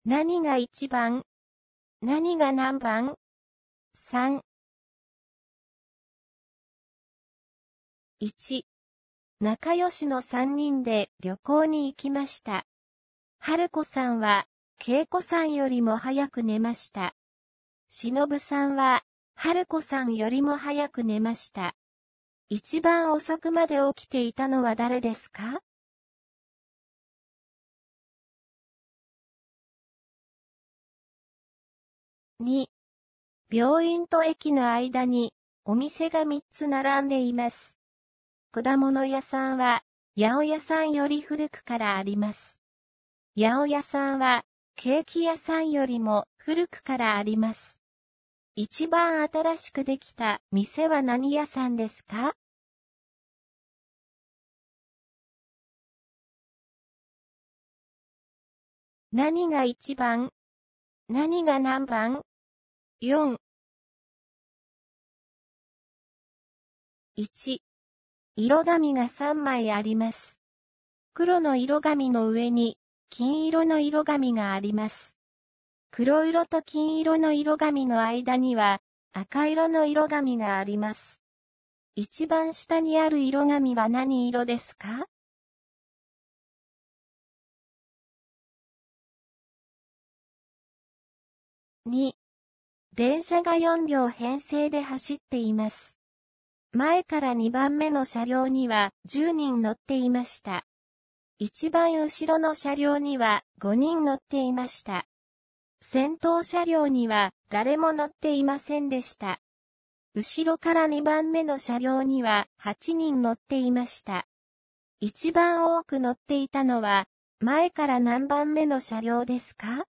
何が1番？何が何番？ 3。1。仲良しの3人で旅行に行きました。春子さんは、恵子さんよりも早く寝ました。忍さんは、春子さんよりも早く寝ました。一番遅くまで起きていたのは誰ですか？2。病院と駅の間に、お店が3つ並んでいます。果物屋さんは、八百屋さんより古くからあります。八百屋さんは、ケーキ屋さんよりも古くからあります。一番新しくできた店は何屋さんですか？何が1番？何が何番？ 4。1。色紙が3枚あります。黒の色紙の上に金色の色紙があります。黒色と金色の色紙の間には赤色の色紙があります。一番下にある色紙は何色ですか？2。電車が4両編成で走っています。前から2番目の車両には10人乗っていました。一番後ろの車両には5人乗っていました。先頭車両には誰も乗っていませんでした。後ろから2番目の車両には8人乗っていました。一番多く乗っていたのは前から何番目の車両ですか？